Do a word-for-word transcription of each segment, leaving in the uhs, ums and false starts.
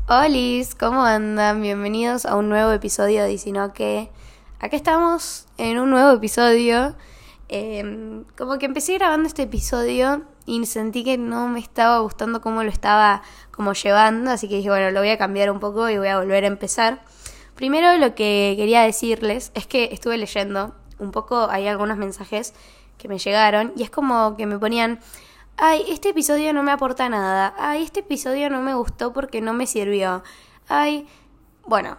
Olis, ¿cómo andan? Bienvenidos a un nuevo episodio de Sino que acá estamos en un nuevo episodio. Eh, como que empecé grabando este episodio y sentí que no me estaba gustando cómo lo estaba como llevando, así que dije, bueno, lo voy a cambiar un poco y voy a volver a empezar. Primero lo que quería decirles es que estuve leyendo un poco, hay algunos mensajes que me llegaron y es como que me ponían: ay, este episodio no me aporta nada. Ay, este episodio no me gustó porque no me sirvió. Ay, bueno,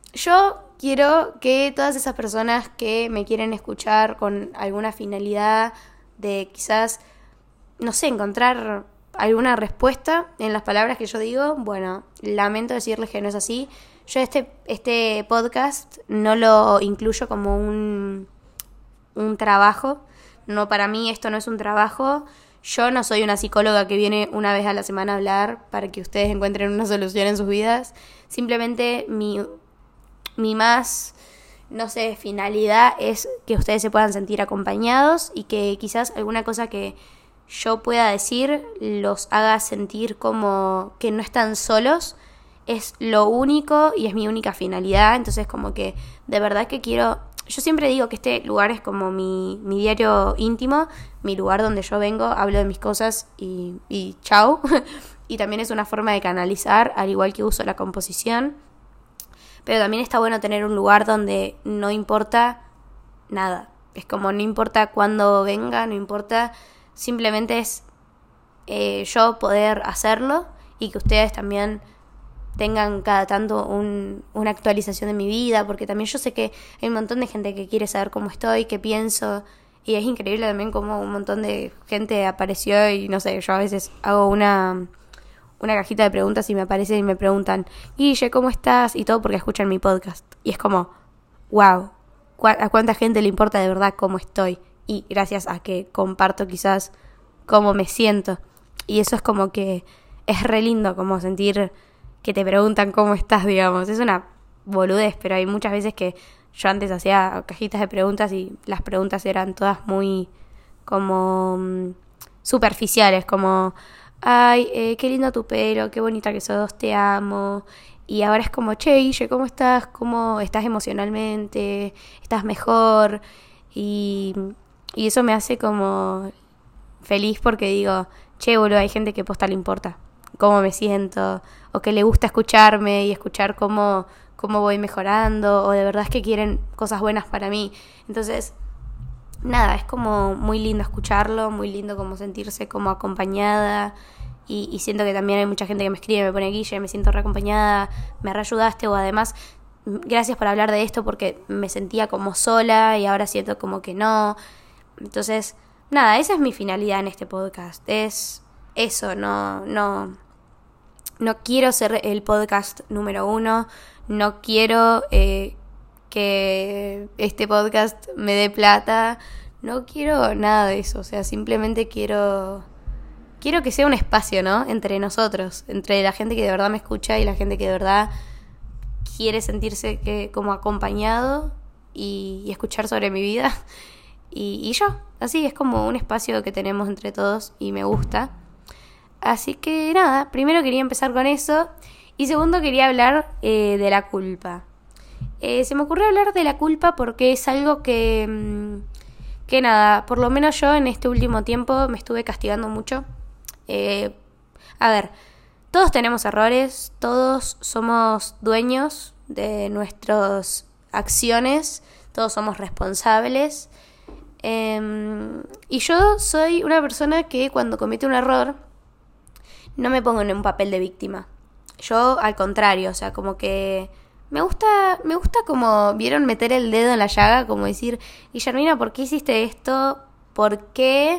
yo quiero que todas esas personas que me quieren escuchar con alguna finalidad de quizás, no sé, encontrar alguna respuesta en las palabras que yo digo, bueno, lamento decirles que no es así. Yo este, este podcast no lo incluyo como un, un trabajo. No, para mí esto no es un trabajo. Yo no soy una psicóloga que viene una vez a la semana a hablar para que ustedes encuentren una solución en sus vidas. Simplemente mi, mi más, no sé, finalidad es que ustedes se puedan sentir acompañados y que quizás alguna cosa que yo pueda decir los haga sentir como que no están solos. Es lo único y es mi única finalidad. Entonces como que de verdad que quiero... Yo siempre digo que este lugar es como mi, mi diario íntimo, mi lugar donde yo vengo, hablo de mis cosas y, y chau. Y también es una forma de canalizar, al igual que uso la composición. Pero también está bueno tener un lugar donde no importa nada. Es como no importa cuándo venga, no importa, simplemente es eh, yo poder hacerlo y que ustedes también tengan cada tanto un, una actualización de mi vida, porque también yo sé que hay un montón de gente que quiere saber cómo estoy, qué pienso, y es increíble también cómo un montón de gente apareció y no sé, yo a veces hago una, una cajita de preguntas y me aparecen y me preguntan: Guille, ¿cómo estás? Y todo porque escuchan mi podcast. Y es como, wow, ¿a cuánta gente le importa de verdad cómo estoy? Y gracias a que comparto quizás cómo me siento. Y eso es como que es re lindo, como sentir que te preguntan cómo estás, digamos. Es una boludez, pero hay muchas veces que yo antes hacía cajitas de preguntas y las preguntas eran todas muy como um, superficiales, como: ay, eh, qué lindo tu pelo, qué bonita que sos, te amo. Y ahora es como: che, Guille, ¿cómo estás? ¿Cómo estás emocionalmente? ¿Estás mejor? Y, y eso me hace como feliz porque digo: che, boludo, hay gente que posta le importa cómo me siento, o que le gusta escucharme y escuchar cómo, cómo voy mejorando, o de verdad es que quieren cosas buenas para mí. Entonces, nada, es como muy lindo escucharlo, muy lindo como sentirse como acompañada, y, y siento que también hay mucha gente que me escribe, me pone: Guille, me siento reacompañada, me reayudaste, o además, gracias por hablar de esto porque me sentía como sola y ahora siento como que no. Entonces, nada, esa es mi finalidad en este podcast, es eso, no, no... No quiero ser el podcast número uno, no quiero eh, que este podcast me dé plata, no quiero nada de eso, o sea, simplemente quiero quiero que sea un espacio, ¿no? Entre nosotros, entre la gente que de verdad me escucha y la gente que de verdad quiere sentirse que, como acompañado y, y escuchar sobre mi vida. Y, y yo, así es como un espacio que tenemos entre todos y me gusta. Así que nada, primero quería empezar con eso. Y segundo quería hablar eh, de la culpa. Eh, se me ocurrió hablar de la culpa porque es algo que, que nada, por lo menos yo en este último tiempo me estuve castigando mucho. Eh, a ver, todos tenemos errores, todos somos dueños de nuestras acciones, todos somos responsables. Eh, y yo soy una persona que cuando comete un error no me pongo en un papel de víctima. Yo al contrario, o sea, como que me gusta, me gusta como, ¿vieron? Meter el dedo en la llaga, como decir: Guillermina, ¿por qué hiciste esto? ¿Por qué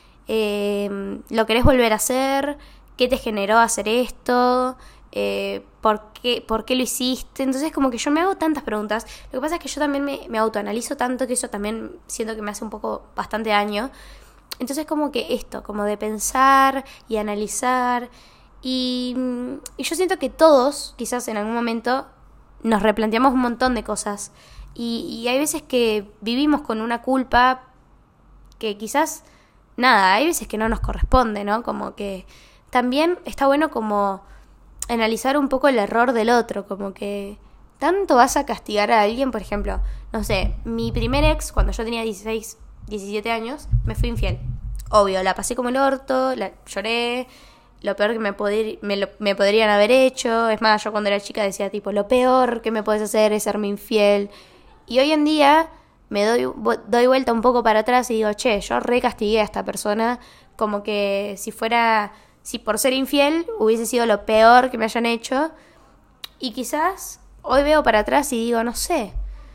eh, lo querés volver a hacer? ¿Qué te generó hacer esto? Eh, ¿por qué, ¿Por qué lo hiciste? Entonces como que yo me hago tantas preguntas. Lo que pasa es que yo también me, me autoanalizo tanto que eso también siento que me hace un poco bastante daño. Entonces como que esto, como de pensar y analizar. Y, y yo siento que todos, quizás en algún momento, nos replanteamos un montón de cosas. Y, y hay veces que vivimos con una culpa que quizás, nada, hay veces que no nos corresponde, ¿no? Como que también está bueno como analizar un poco el error del otro, como que tanto vas a castigar a alguien, por ejemplo, no sé, mi primer ex, cuando yo tenía dieciséis, diecisiete años, me fui infiel. Obvio, la pasé como el orto, la lloré, lo peor que me, poder, me, lo, me podrían haber hecho. Es más, yo cuando era chica decía tipo, lo peor que me puedes hacer es serme infiel. Y hoy en día me doy, doy vuelta un poco para atrás y digo, che, yo recastigué a esta persona, como que si fuera, si por ser infiel hubiese sido lo peor que me hayan hecho. Y quizás hoy veo para atrás y digo, no sé,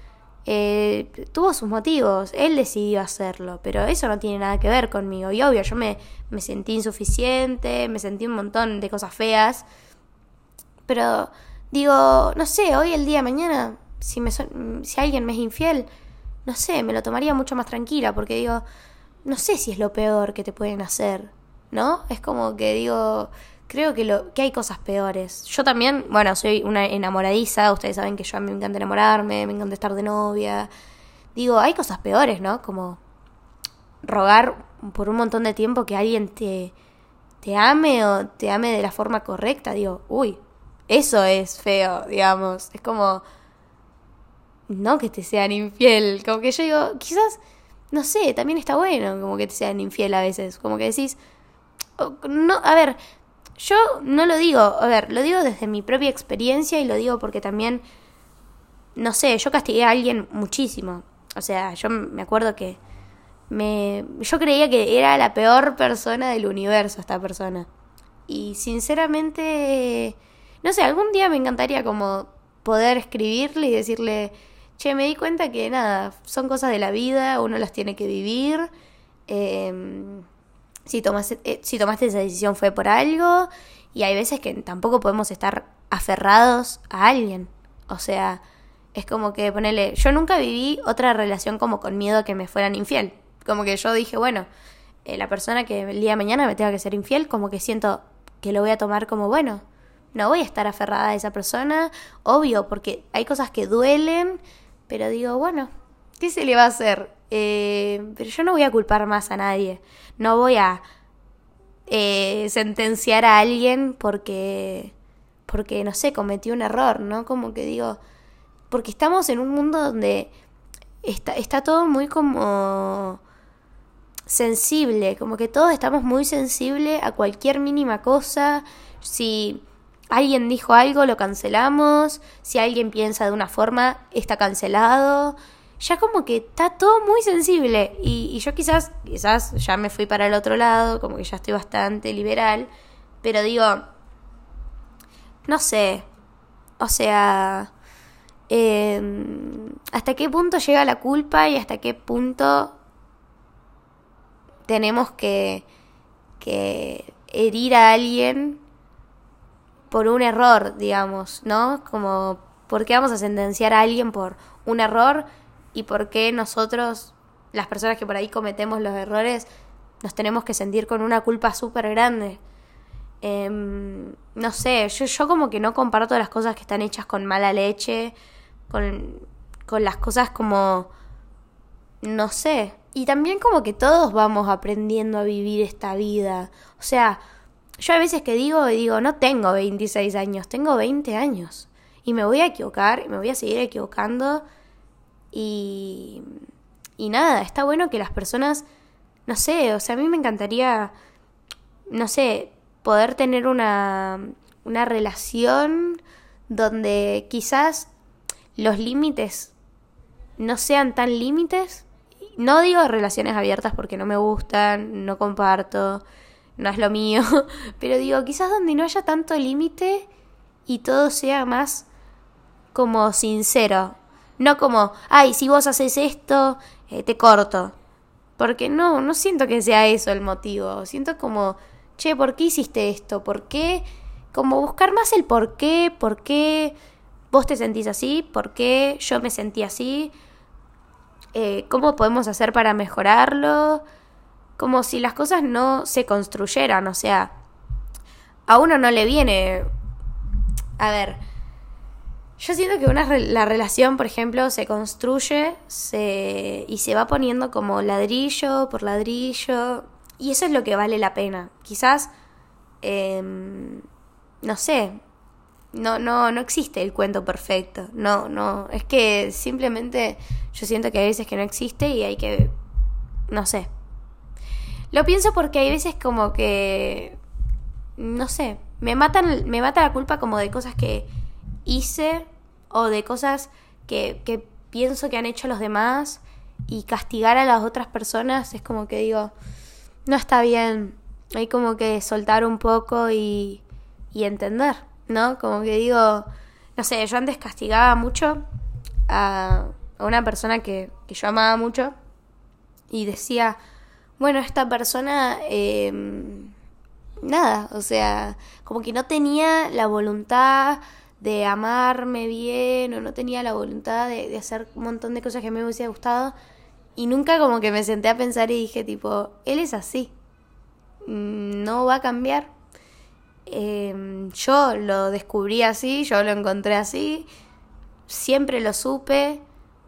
eh, tuvo sus motivos, él decidió hacerlo, pero eso no tiene nada que ver conmigo. Y obvio, yo me, me sentí insuficiente, me sentí un montón de cosas feas, pero digo, no sé, hoy el día de mañana, si, me son, si alguien me es infiel, no sé, me lo tomaría mucho más tranquila, porque digo, no sé si es lo peor que te pueden hacer, ¿no? Es como que digo, creo que, lo, que hay cosas peores. Yo también, bueno, soy una enamoradiza, ustedes saben que yo a mí me encanta enamorarme, me encanta estar de novia. Digo, hay cosas peores, ¿no? Como rogar por un montón de tiempo que alguien te, te ame o te ame de la forma correcta. Digo, uy, eso es feo, digamos. Es como, no que te sean infiel. Como que yo digo, quizás, no sé, también está bueno como que te sean infiel a veces. Como que decís, no, a ver, yo no lo digo, a ver, lo digo desde mi propia experiencia y lo digo porque también, no sé, yo castigué a alguien muchísimo. O sea, yo me acuerdo que me, yo creía que era la peor persona del universo esta persona. Y sinceramente, no sé, algún día me encantaría como poder escribirle y decirle, che, me di cuenta que nada, son cosas de la vida, uno las tiene que vivir. Eh... Si tomaste, eh, si tomaste esa decisión fue por algo, y hay veces que tampoco podemos estar aferrados a alguien. O sea, es como que ponele, yo nunca viví otra relación como con miedo a que me fueran infiel. Como que yo dije, bueno, eh, la persona que el día de mañana me tenga que ser infiel, como que siento que lo voy a tomar como bueno. No voy a estar aferrada a esa persona, obvio, porque hay cosas que duelen, pero digo, bueno, ¿qué se le va a hacer? Eh, pero yo no voy a culpar más a nadie. No voy a eh, sentenciar a alguien porque, porque, no sé, cometió un error, ¿no? Como que digo, porque estamos en un mundo donde está, está todo muy como sensible, como que todos estamos muy sensibles a cualquier mínima cosa. Si alguien dijo algo, lo cancelamos. Si alguien piensa de una forma, está cancelado. Ya como que está todo muy sensible. Y, y yo quizás, quizás ya me fui para el otro lado, como que ya estoy bastante liberal. Pero digo, no sé, o sea, eh, ¿hasta qué punto llega la culpa y hasta qué punto tenemos que, que herir a alguien por un error, digamos, ¿no? Como, ¿por qué vamos a sentenciar a alguien por un error? Y por qué nosotros, las personas que por ahí cometemos los errores, nos tenemos que sentir con una culpa súper grande. Eh, no sé, yo, yo como que no comparto las cosas que están hechas con mala leche, con, con las cosas como, no sé. Y también como que todos vamos aprendiendo a vivir esta vida. O sea, yo a veces que digo, digo, no tengo veintiséis años, tengo veinte años. Y me voy a equivocar, y me voy a seguir equivocando. Y, y nada, está bueno que las personas, no sé, o sea, a mí me encantaría, no sé, poder tener una, una relación donde quizás los límites no sean tan límites. No digo relaciones abiertas porque no me gustan, no comparto, no es lo mío, pero digo, quizás donde no haya tanto límite y todo sea más como sincero. No como, ay, si vos haces esto, eh, te corto. Porque no, no siento que sea eso el motivo. Siento como, che, ¿por qué hiciste esto? ¿Por qué? Como buscar más el por qué, por qué vos te sentís así, por qué yo me sentí así, eh, cómo podemos hacer para mejorarlo. Como si las cosas no se construyeran, o sea, a uno no le viene... A ver... Yo siento que una la relación, por ejemplo, se construye se, y se va poniendo como ladrillo por ladrillo. Y eso es lo que vale la pena. Quizás, eh, no sé, no, no, no existe el cuento perfecto. No, no. Es que simplemente yo siento que hay veces que no existe y hay que, no sé. Lo pienso porque hay veces como que, no sé, me matan, me mata la culpa como de cosas que hice o de cosas que, que pienso que han hecho los demás, y castigar a las otras personas es como que digo, no está bien. Hay como que soltar un poco y, y entender, ¿no? Como que digo, no sé, yo antes castigaba mucho a, a una persona que, que yo amaba mucho y decía, bueno, esta persona, eh, nada, o sea, como que no tenía la voluntad de amarme bien, o no tenía la voluntad de, de hacer un montón de cosas que me hubiese gustado, y nunca como que me senté a pensar y dije tipo, él es así, no va a cambiar. Eh, yo lo descubrí así, yo lo encontré así, siempre lo supe,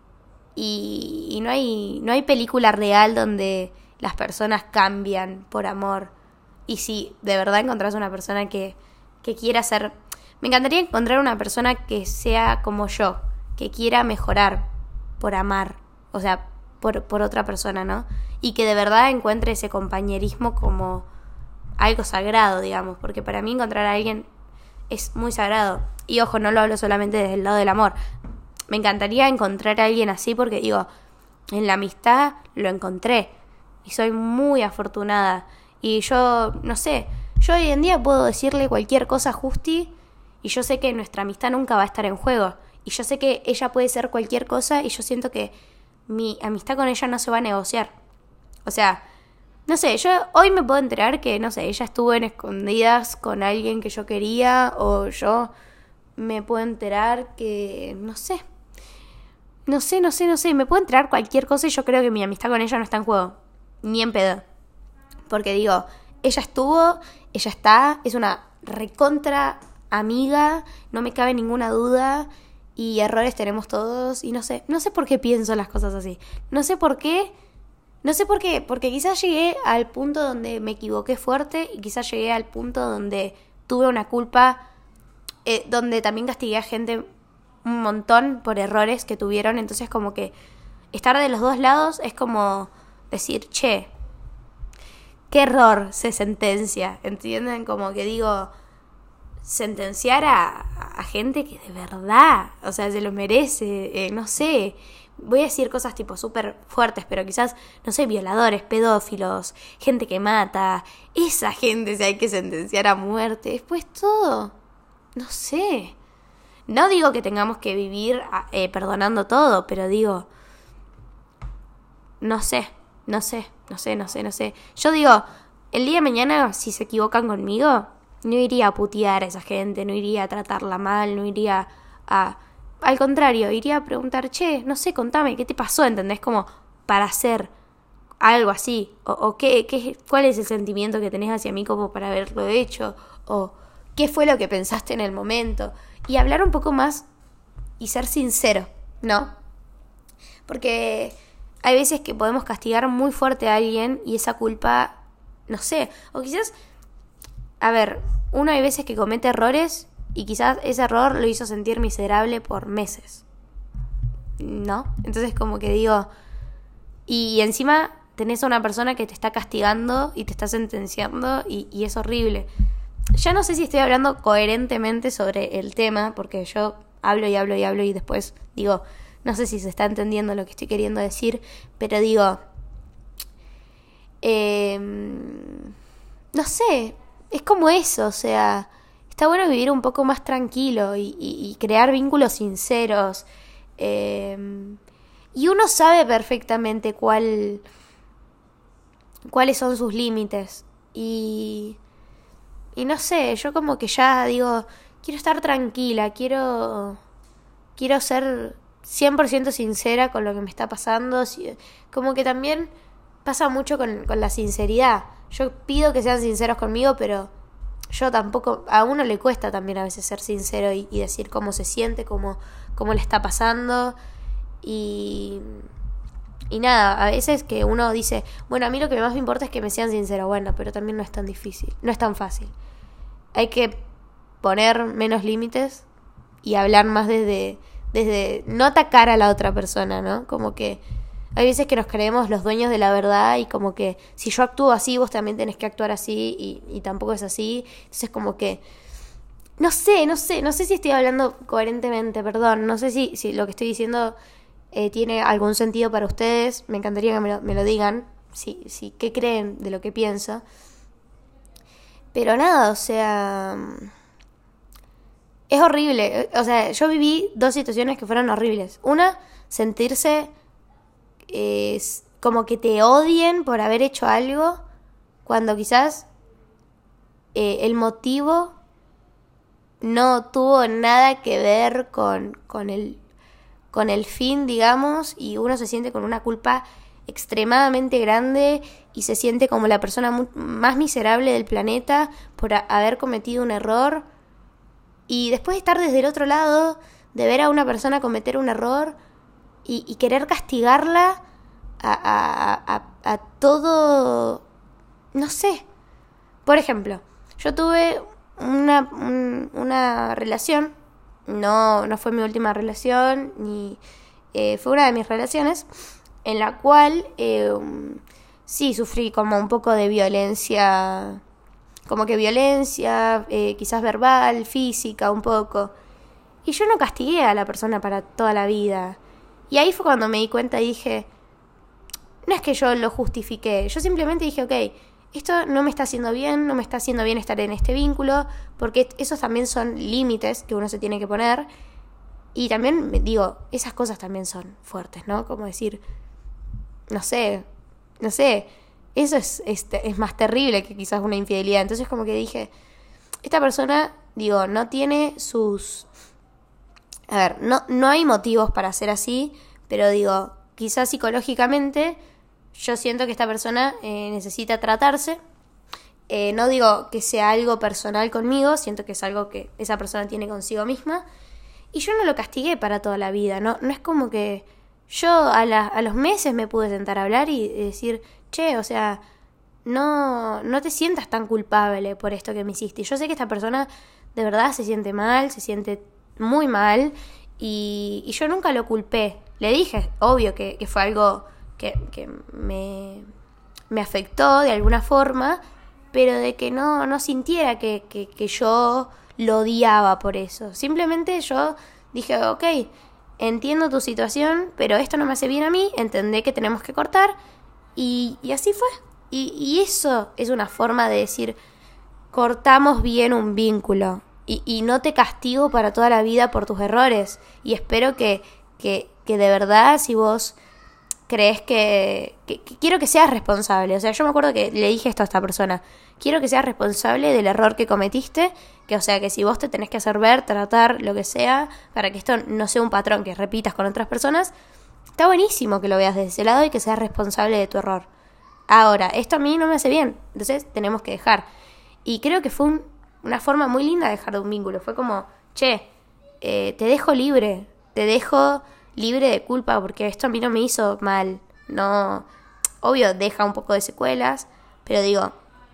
y, y no hay, no hay película real donde las personas cambian por amor. Y si de verdad encontrás una persona que, que quiera ser... Me encantaría encontrar una persona que sea como yo, que quiera mejorar por amar, o sea, por, por otra persona, ¿no? Y que de verdad encuentre ese compañerismo como algo sagrado, digamos, porque para mí encontrar a alguien es muy sagrado. Y ojo, no lo hablo solamente desde el lado del amor. Me encantaría encontrar a alguien así porque digo, en la amistad lo encontré y soy muy afortunada. Y yo, no sé, yo hoy en día puedo decirle cualquier cosa a Justi y yo sé que nuestra amistad nunca va a estar en juego. Y yo sé que ella puede ser cualquier cosa y yo siento que mi amistad con ella no se va a negociar. O sea, no sé, yo hoy me puedo enterar que, no sé, ella estuvo en escondidas con alguien que yo quería, o yo me puedo enterar que, no sé, no sé, no sé, no sé, me puedo enterar cualquier cosa y yo creo que mi amistad con ella no está en juego, ni en pedo. Porque digo, ella estuvo, ella está, es una recontra amiga, no me cabe ninguna duda, y errores tenemos todos, y no sé, no sé por qué pienso las cosas así, no sé por qué, no sé por qué, porque quizás llegué al punto donde me equivoqué fuerte, y quizás llegué al punto donde tuve una culpa, eh, donde también castigué a gente un montón por errores que tuvieron, entonces como que estar de los dos lados es como decir, che, qué error se sentencia, ¿entienden? Como que digo, sentenciar a, a gente que de verdad, o sea, se lo merece, eh, no sé, voy a decir cosas tipo súper fuertes, pero quizás, no sé, violadores, pedófilos, gente que mata, esa gente se hay que sentenciar a muerte. Después todo, no sé, no digo que tengamos que vivir eh, perdonando todo, pero digo, no sé, no sé, no sé, no sé, no sé. Yo digo, el día de mañana, si se equivocan conmigo, no iría a putear a esa gente, no iría a tratarla mal, no iría a... Al contrario, iría a preguntar, che, no sé, contame, ¿qué te pasó? ¿Entendés? Como para hacer algo así. O, o qué, qué, cuál es el sentimiento que tenés hacia mí como para haberlo hecho. O qué fue lo que pensaste en el momento. Y hablar un poco más y ser sincero, ¿no? Porque hay veces que podemos castigar muy fuerte a alguien y esa culpa, no sé, o quizás... A ver, uno hay veces que comete errores y quizás ese error lo hizo sentir miserable por meses, ¿no? Entonces como que digo, y encima tenés a una persona que te está castigando y te está sentenciando y, y es horrible. Ya no sé si estoy hablando coherentemente sobre el tema, porque yo hablo y hablo y hablo y después digo, no sé si se está entendiendo lo que estoy queriendo decir, pero digo, eh, no sé... Es como eso, o sea, está bueno vivir un poco más tranquilo y, y, y crear vínculos sinceros. Eh, y uno sabe perfectamente cuál, cuáles son sus límites. Y, y no sé, yo como que ya digo, quiero estar tranquila, quiero, quiero ser cien por ciento sincera con lo que me está pasando. Como que también pasa mucho con, con la sinceridad. Yo pido que sean sinceros conmigo, pero yo tampoco... A uno le cuesta también a veces ser sincero y, y decir cómo se siente, cómo, cómo le está pasando. Y, y nada, a veces que uno dice, bueno, a mí lo que más me importa es que me sean sinceros. Bueno, pero también no es tan difícil, no es tan fácil. Hay que poner menos límites y hablar más desde, desde no atacar a la otra persona, ¿no? Como que hay veces que nos creemos los dueños de la verdad y como que si yo actúo así, vos también tenés que actuar así y, y tampoco es así. Entonces como que, no sé, no sé, no sé si estoy hablando coherentemente, perdón, no sé si, si lo que estoy diciendo eh, tiene algún sentido para ustedes, me encantaría que me lo, me lo digan, si, si, qué creen de lo que pienso. Pero nada, o sea, es horrible, o sea, yo viví dos situaciones que fueron horribles. Una, sentirse eh, como que te odien por haber hecho algo cuando quizás eh, el motivo no tuvo nada que ver con, con, el, con el fin, digamos, y uno se siente con una culpa extremadamente grande y se siente como la persona mu- más miserable del planeta por a- haber cometido un error. Y después de estar desde el otro lado, de ver a una persona cometer un error y, y querer castigarla a, a, a, a todo, no sé. Por ejemplo, yo tuve una, un, una relación, no, no fue mi última relación, ni eh, fue una de mis relaciones, en la cual eh, sí sufrí como un poco de violencia, como que violencia, eh, quizás verbal, física, un poco. Y yo no castigué a la persona para toda la vida. Y ahí fue cuando me di cuenta y dije, no es que yo lo justifiqué, yo simplemente dije, ok, esto no me está haciendo bien, no me está haciendo bien estar en este vínculo, porque esos también son límites que uno se tiene que poner. Y también, digo, esas cosas también son fuertes, ¿no? Como decir, no sé, no sé, eso es, es, es más terrible que quizás una infidelidad. Entonces como que dije, esta persona, digo, no tiene sus... A ver, no, no hay motivos para ser así, pero digo, quizás psicológicamente yo siento que esta persona eh, necesita tratarse. Eh, no digo que sea algo personal conmigo, siento que es algo que esa persona tiene consigo misma. Y yo no lo castigué para toda la vida, ¿no? No es como que yo a, la, a los meses me pude sentar a hablar y decir, che, o sea, no, no te sientas tan culpable por esto que me hiciste. Y yo sé que esta persona de verdad se siente mal, se siente muy mal y, y yo nunca lo culpé. Le dije, obvio, que, que fue algo que, que me, me afectó de alguna forma, pero de que no, no sintiera que, que, que yo lo odiaba por eso. Simplemente yo dije, ok, entiendo tu situación, pero esto no me hace bien a mí, entendé que tenemos que cortar y, y así fue. Y, y eso es una forma de decir, cortamos bien un vínculo y, y no te castigo para toda la vida por tus errores. Y espero que, que, que de verdad, si vos crees que, que, que quiero que seas responsable. O sea, yo me acuerdo que le dije esto a esta persona, quiero que seas responsable del error que cometiste, que o sea, que si vos te tenés que hacer ver, tratar, lo que sea, para que esto no sea un patrón que repitas con otras personas, está buenísimo que lo veas desde ese lado y que seas responsable de tu error. Ahora, esto a mí no me hace bien, entonces tenemos que dejar. Y creo que fue un, una forma muy linda de dejar de un vínculo. Fue como, che, eh, te dejo libre, te dejo libre de culpa porque esto a mí no me hizo mal. No, obvio, deja un poco de secuelas, pero digo,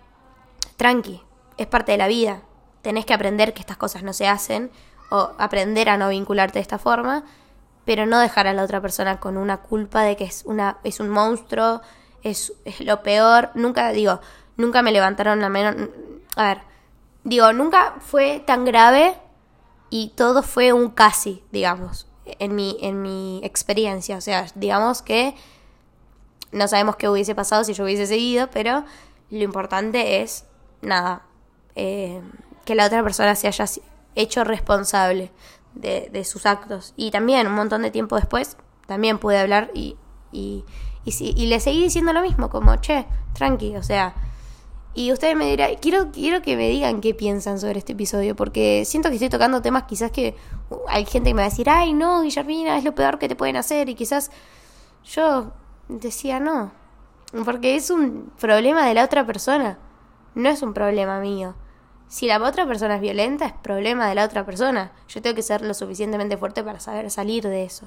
tranqui, es parte de la vida. Tenés que aprender que estas cosas no se hacen o aprender a no vincularte de esta forma, pero no dejar a la otra persona con una culpa de que es una es un monstruo, es, es lo peor. Nunca, digo, nunca me levantaron la mano. A ver, digo, nunca fue tan grave y todo fue un casi, digamos, en mi, en mi experiencia. O sea, digamos que no sabemos qué hubiese pasado si yo hubiese seguido, pero lo importante es, nada, eh, que la otra persona se haya hecho responsable de, de sus actos. Y también, un montón de tiempo después, también pude hablar y, y, y, y le seguí diciendo lo mismo, como, che, tranqui, o sea... Y ustedes me dirán, quiero, quiero que me digan qué piensan sobre este episodio, porque siento que estoy tocando temas quizás que hay gente que me va a decir, ay no, Guillermina, es lo peor que te pueden hacer, y quizás yo decía no, porque es un problema de la otra persona, no es un problema mío. Si la otra persona es violenta, es problema de la otra persona. Yo tengo que ser lo suficientemente fuerte para saber salir de eso.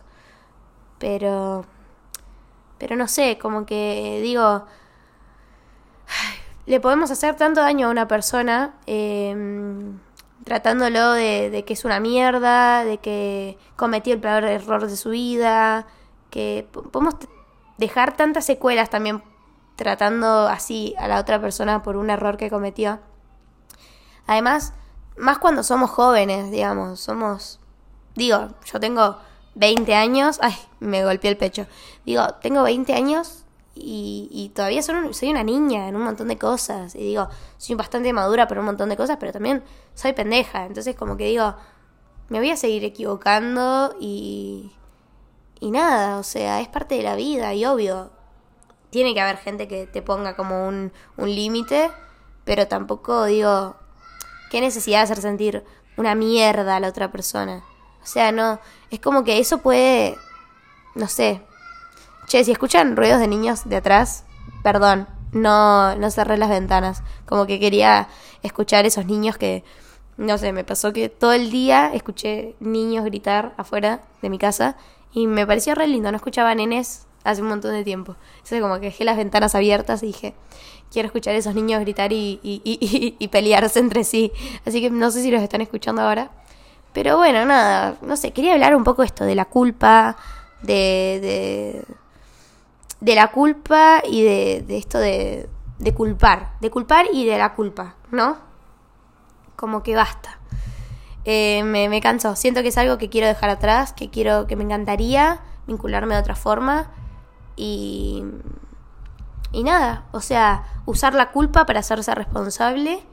Pero, pero no sé, como que digo... le podemos hacer tanto daño a una persona, eh, tratándolo de, de que es una mierda, de que cometió el peor error de su vida, que podemos dejar tantas secuelas también tratando así a la otra persona por un error que cometió. Además, más cuando somos jóvenes, digamos, somos, digo, yo tengo veinte años, ay, me golpeé el pecho, digo, tengo veinte años y, y todavía soy, soy una niña en un montón de cosas, y digo, soy bastante madura por un montón de cosas, pero también soy pendeja, entonces como que digo, me voy a seguir equivocando y, y nada, o sea, es parte de la vida y obvio, tiene que haber gente que te ponga como un, un límite, pero tampoco digo, qué necesidad de hacer sentir una mierda a la otra persona. O sea, no, es como que eso puede, no sé. Che, si escuchan ruidos de niños de atrás, perdón, no, no cerré las ventanas. Como que quería escuchar esos niños que, no sé, me pasó que todo el día escuché niños gritar afuera de mi casa y me pareció re lindo, no escuchaba nenes hace un montón de tiempo. Entonces como que dejé las ventanas abiertas y dije, quiero escuchar a esos niños gritar y, y, y, y, y pelearse entre sí. Así que no sé si los están escuchando ahora. Pero bueno, nada, no sé, quería hablar un poco esto de la culpa, de, de, de la culpa y de, de esto de, de culpar, de culpar y de la culpa, ¿no? Como que basta. Eh, me, me canso, siento que es algo que quiero dejar atrás, que quiero, que me encantaría vincularme de otra forma y, y nada, o sea, usar la culpa para hacerse responsable.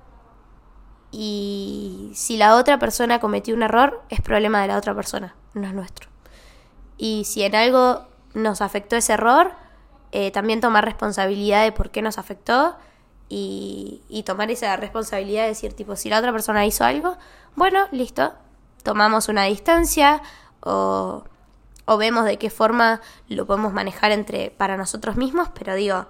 Y si la otra persona cometió un error, es problema de la otra persona, no es nuestro. Y si en algo nos afectó ese error, eh, también tomar responsabilidad de por qué nos afectó y, y tomar esa responsabilidad de decir, tipo, si la otra persona hizo algo, bueno, listo, tomamos una distancia o, o vemos de qué forma lo podemos manejar entre para nosotros mismos, pero digo,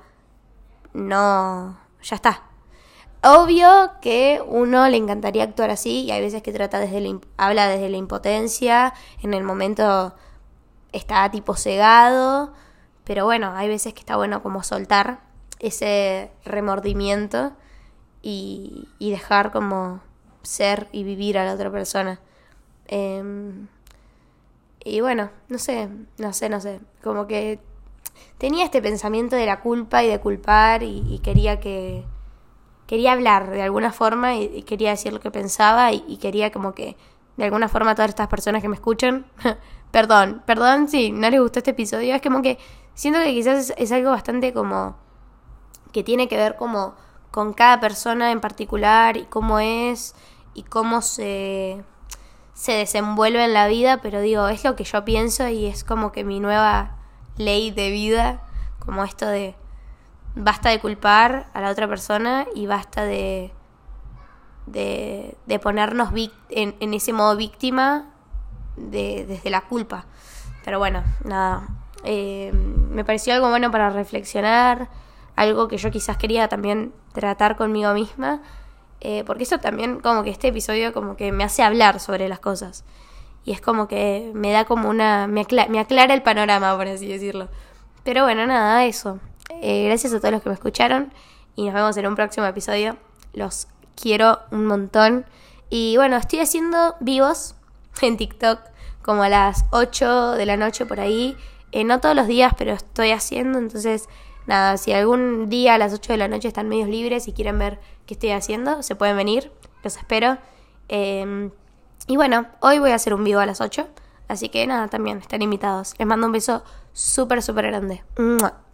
no, ya está. Obvio que uno le encantaría actuar así y hay veces que trata desde la, habla desde la impotencia, en el momento está tipo cegado, pero bueno, hay veces que está bueno como soltar ese remordimiento y, y dejar como ser y vivir a la otra persona. Eh, y bueno, no sé, no sé, no sé, como que tenía este pensamiento de la culpa y de culpar y, y quería que... Quería hablar de alguna forma y, y quería decir lo que pensaba y, y quería como que de alguna forma todas estas personas que me escuchan, perdón, perdón si no les gustó este episodio, es como que siento que quizás es, es algo bastante como que tiene que ver como con cada persona en particular y cómo es y cómo se, se desenvuelve en la vida, pero digo, es lo que yo pienso y es como que mi nueva ley de vida, como esto de basta de culpar a la otra persona y basta de de, de ponernos vic- en, en ese modo víctima de, desde la culpa. Pero bueno, nada, eh, me pareció algo bueno para reflexionar, algo que yo quizás quería también tratar conmigo misma, eh, porque eso también como que este episodio como que me hace hablar sobre las cosas y es como que me da como una me, acla- me aclara el panorama, por así decirlo. Pero bueno, nada, eso. Eh, gracias a todos los que me escucharon y nos vemos en un próximo episodio. Los quiero un montón. Y bueno, estoy haciendo vivos en TikTok como a las ocho de la noche por ahí. Eh, no todos los días, pero estoy haciendo. Entonces, nada, si algún día a las ocho de la noche están medios libres y quieren ver qué estoy haciendo, se pueden venir. Los espero. Eh, y bueno, hoy voy a hacer un vivo a las ocho. Así que nada, también están invitados. Les mando un beso súper, súper grande. ¡Mua!